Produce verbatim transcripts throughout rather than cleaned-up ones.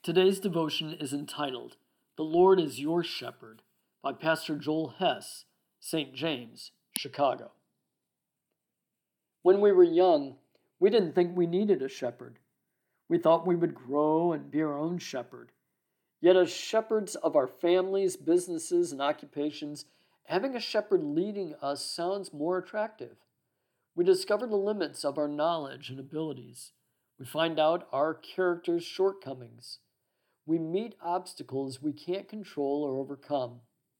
Today's devotion is entitled, The Lord is Your Shepherd, by Pastor Joel Hess, Saint James, Chicago. When we were young, we didn't think we needed a shepherd. We thought we would grow and be our own shepherd. Yet as shepherds of our families, businesses, and occupations, having a shepherd leading us sounds more attractive. We discover the limits of our knowledge and abilities. We find out our character's shortcomings. We meet obstacles we can't control or overcome.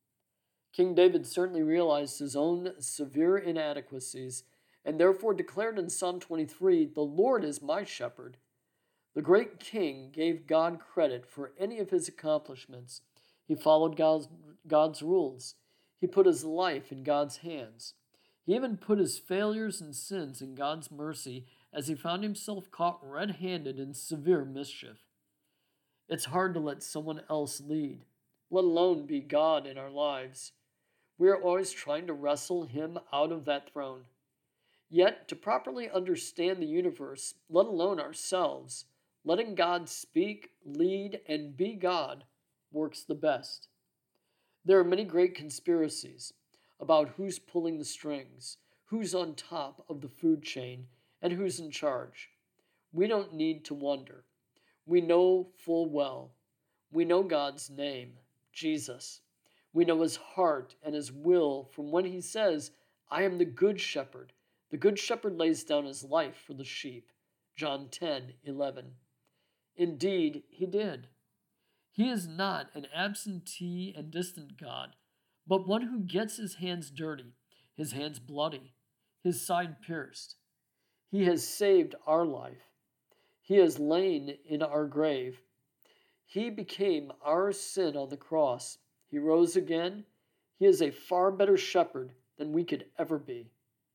King David certainly realized his own severe inadequacies and therefore declared in Psalm twenty-three, "The Lord is my shepherd." The great king gave God credit for any of his accomplishments. He followed God's, God's rules. He put his life in God's hands. He even put his failures and sins in God's mercy as he found himself caught red-handed in severe mischief. It's hard to let someone else lead, let alone be God in our lives. We are always trying to wrestle him out of that throne. Yet, to properly understand the universe, let alone ourselves, letting God speak, lead, and be God works the best. There are many great conspiracies about who's pulling the strings, who's on top of the food chain, and who's in charge. We don't need to wonder. We know full well. We know God's name, Jesus. We know his heart and his will from when he says, "I am the good shepherd. The good shepherd lays down his life for the sheep." John ten eleven. Indeed, he did. He is not an absentee and distant God, but one who gets his hands dirty, his hands bloody, his side pierced. He has saved our life. He has lain in our grave. He became our sin on the cross. He rose again. He is a far better shepherd than we could ever be.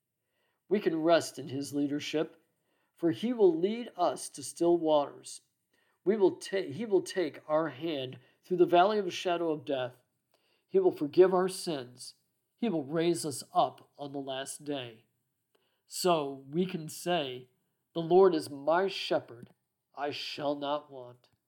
We can rest in his leadership, for he will lead us to still waters. We will ta- he will take our hand through the valley of the shadow of death. He will forgive our sins. He will raise us up on the last day. So we can say, "The Lord is my shepherd, I shall not want."